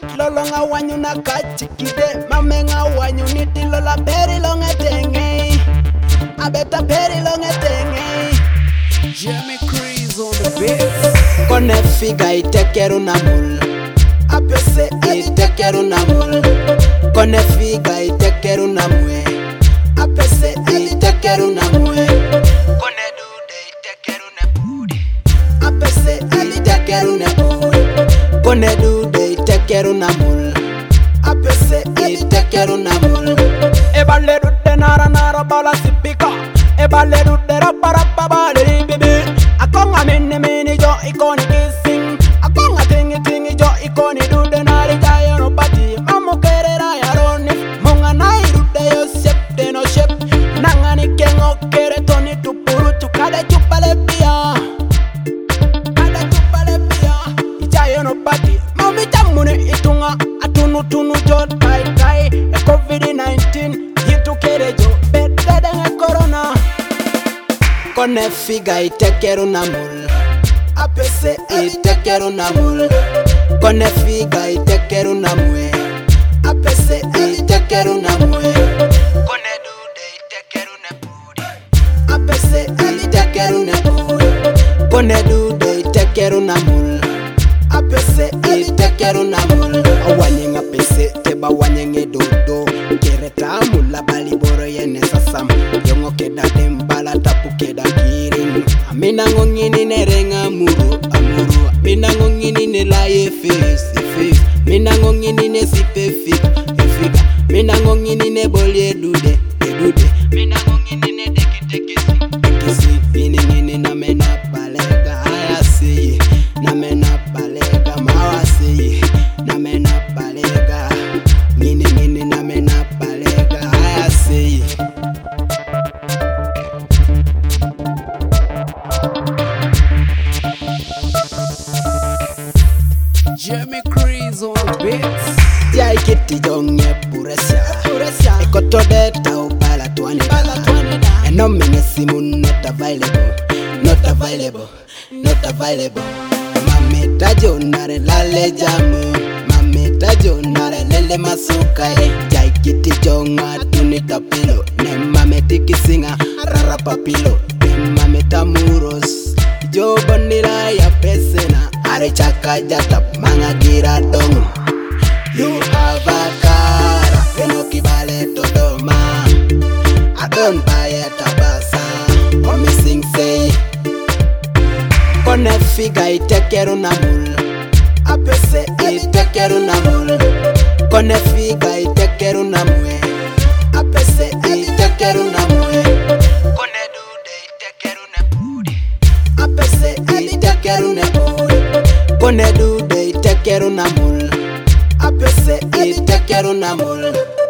lolonga wanyu na kachikide mamenga wanyu niti lola peri longa tenge abeta peri longa tenge Jimmy Crease on the beat. Kone figa itekeru na mul apese itekeru na mul Kone figa itekeru na mwe apese itekeru na mwe Kone dude itekeru na budi apese itekeru na budi Kone dude itekeru na mul apese itekeru na mul Ebale dude nara nara bala sipika Ebale dude rapa rapa bala bibi Akonga mini jo ikoni kissing Akonga tingi jo ikoni dude nari jaya no pati Mamu kerera ya roni Munga nai dude yo shep de no shep Nanga ni kengo kere toni tupuru tukade chupale pia Kade chupale pia Ijaya no pati Mami jamune itunga Atunu tunu jo tai tai E COVID-19 Hitu kere jo Bedede nge corona Kone figa itekeru na mul apese itekeru na mul Kone figa itekeru na mwe apese itekeru na mwe Kone dude itekeru na budi apese itekeru na budi Kone dude itekeru na mul apese itekeru na mul Awanyenga pese teba wanyenge dodo Kereta mula bali boro yene sasam Yongo keda dembala tapu keda kiring Amina ngongini nerenga muru amuru Amina ngongini nelaye face Mina ngongini ne sipe fika Mina ngongini ne bolye dude Mina ngongini ne deki kisi Ngini na mena balega ayasi Na mena balega mawasi Na mena balega Ngini na mena balega ayasi Jimmy Crease on the beat. Tia ikiti jonge puresya Ekoto deta upala tuani Eno minge simu not available Mamita jonare lale jamu Mamita jonare lele masuka Tia ikiti jonga tunika pilo Ne mameti kisinga rara papilo Ne mameta muros Jo bonira ya pesena Are chaka jata manga gira dong You have a car Enoki bale todoma I don't buy a tabasa Or missing say Kone figa itekeru na mul Apese itekeru na mul Kone figa itekeru na mwe Apese itekeru na mwe Kone dude itekeru na budi Apese itekeru na budi Kone dude itekeru na mul apese itekeru na mul